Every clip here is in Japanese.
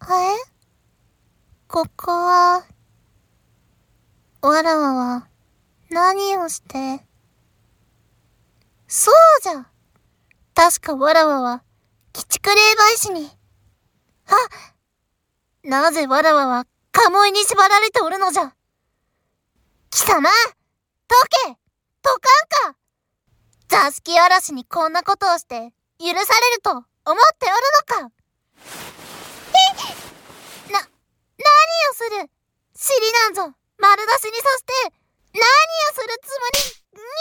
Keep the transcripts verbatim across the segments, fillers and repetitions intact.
え？ここは、わらわは何をして？そうじゃ！確かわらわは、鬼畜霊媒師に。はっ！なぜわらわは、カモイに縛られておるのじゃ！貴様！どけ！どかんか！座敷わらしにこんなことをして、許されると思っておるのか！え？な、何をする？尻なんぞ丸出しにさして、何をするつもり？にゃ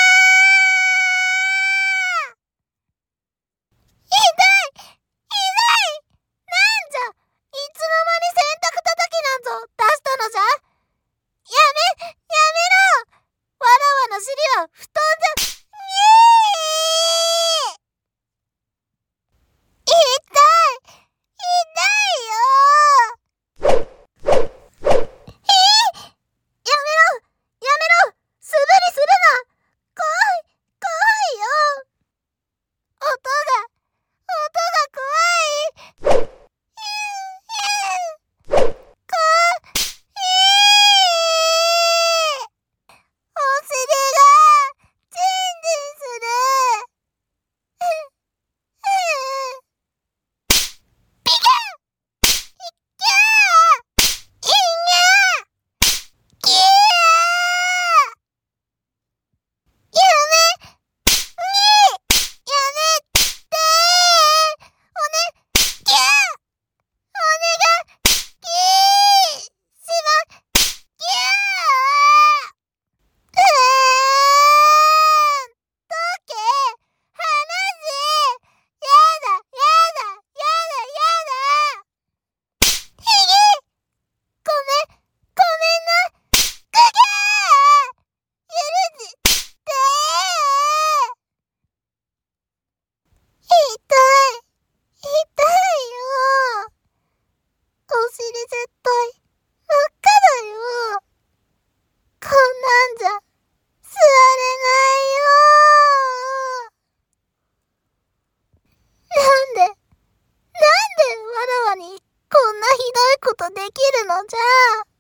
ー！ひどい！ひどい！なんじゃ！いつの間に洗濯叩きなんぞ出したのじゃ？やめ、やめろ！わらわの尻は布団じゃ。にー！痛い！痛いよー！ひー！やめろ！やめろ！素振りするな！怖い！怖いよ！音が、音が怖い！ひゅーひゅー！こわ、ひー！お尻が、チンチンする！ふっ、ふぅ。ピキャー！ひっきゃー！いんにゃー！きゃー！やめ！にー！やめってー！おね、きゃー！おねが、きー！しま、きゃー！うーん！どけ！離せ！やだ、やだ、やだ、やだ！ひぎ！ごめん、ごめんな！ぐぎゃー！許してー！痛い！痛いよー！お尻絶対、真っ赤だよー！こんなんじゃ、座れないよー！なんで、なんでわらわにこんなひどいことできるのじゃ？